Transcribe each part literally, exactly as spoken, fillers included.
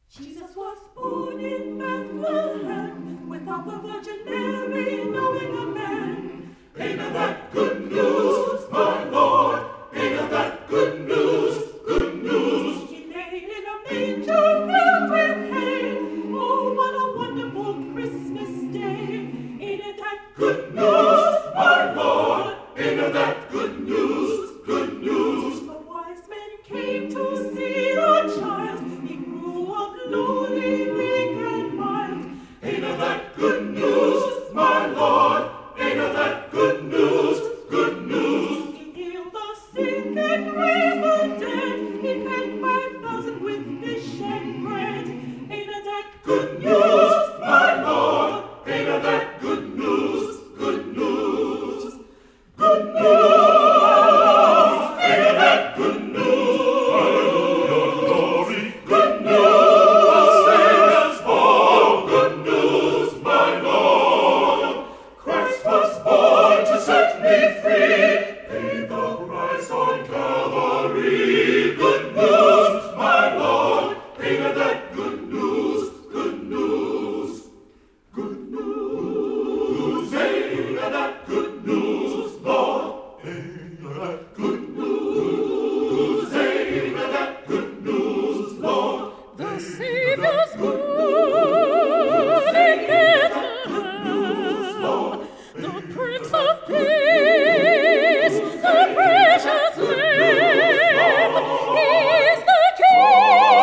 Jesus was born in Bethlehem without the Virgin Mary knowing a man. Ain't that good news, my Lord? Ain't that good news, good news? He lay in a manger filled with hay. Oh, what a wonderful Christmas day. Ain't that good news, my Lord? Ain't that good news, good news? The wise men came to see the child. He grew up lowly, meek and mild. Ain't that good news, my Lord? Ain't that good news, good news? He healed the sick and raised the dead. He fed five thousand with fish and bread. Ain't that good news, my Lord? Ain't that good news, good news? Good news! Ain't that good news? Hallelujah, glory. Good news, Savior's born. Good news, my Lord. Christ was born to set me free. Paid the price on Calvary. Good news, my Lord. Ain't that good news, good news? Good news, ain't that good news, Lord? Ain't that good news? Ain't that good news, Lord? the Savior's born in Bethlehem? The Prince of Peace, the precious Lamb, He is the King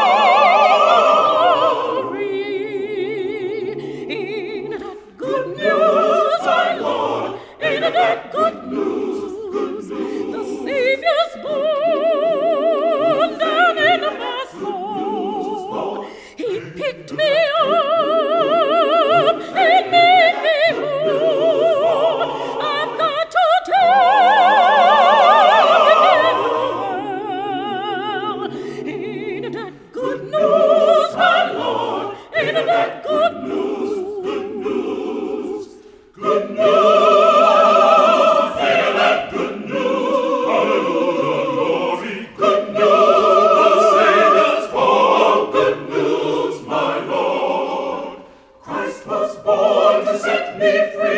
of glory. Ain't that good news, my Lord? Ain't that good news? The Savior's born down in my soul. He picked me up and made me whole. I've got to tell him. Ain't that good news, my Lord? Ain't that good news? Good news, good news. Ain't that good news? Hallelujah, glory. Good news, Savior's born. Good news, my Lord. Christ was born to set me free.